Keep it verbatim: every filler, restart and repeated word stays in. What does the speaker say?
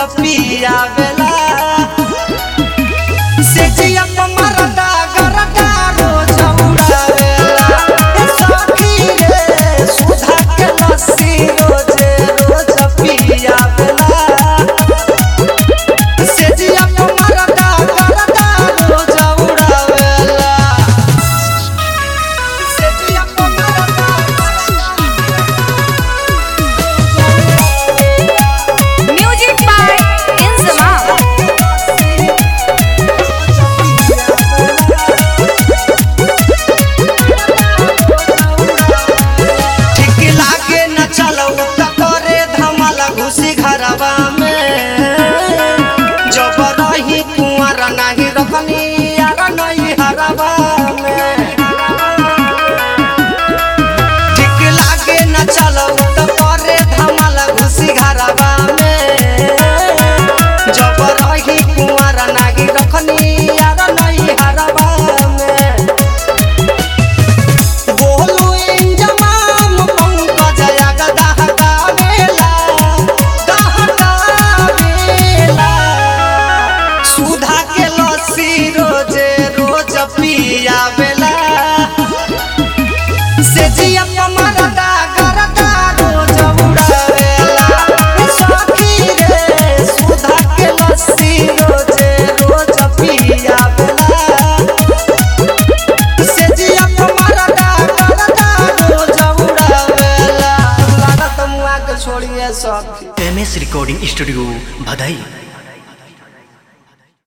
पिया बेला से जिया मरदा गरदा रोज उड़ावेला सखी रे सुधा के लस्सी रोजे रोज पिया बेला से जिया मरदा गरदा रोज उड़ावेला से जिया मरदा म्यूजिक बाय इंजमा। ठीक लागे न चलो त करे धमाला घुसी घरवा में जब रही कुंवर नाही रखनी यार नहीं हरवा में ठीक लागे न चलो त करे धमाला घुसी घरवा में जब रही कुंवर नाही रखनी यार नहीं हरवा में बोलू इंजमाम पंकज जगदा हटावेला हटावेला सुधा के लस्सी रोजे रोज पिया बेला से जिया मरदा गरदा रोज उड़ावेला सखी रे सुधा के लस्सी रोजे रोज पिया बेला से जिया मरदा गरदा रोज उड़ावेला लागत मुआ के छोड़िए सखी। M S recording studio Bhadai.